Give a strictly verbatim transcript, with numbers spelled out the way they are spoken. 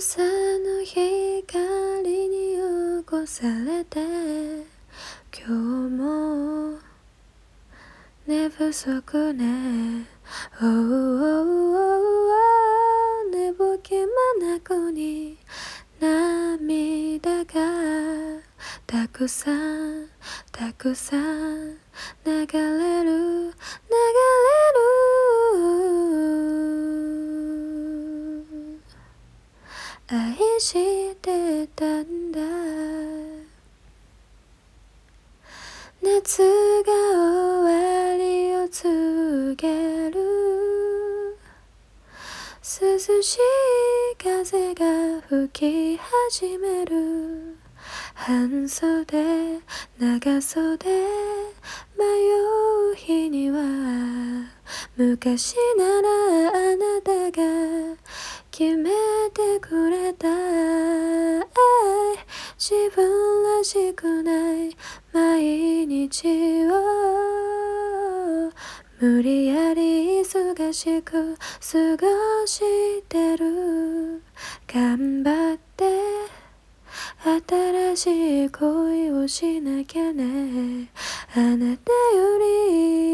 朝の光に起こされて今日も寝不足ね、oh, oh, oh, oh, 寝ぼけ眼に涙がたくさんたくさん流れる流れる、愛してたんだ。夏が終わりを告げる涼しい風が吹き始める。半袖長袖迷う日には昔ならあなたが決めてくれた愛、自分らしくない毎日を無理やり忙しく過ごしてる。頑張って新しい恋をしなきゃね、あなたより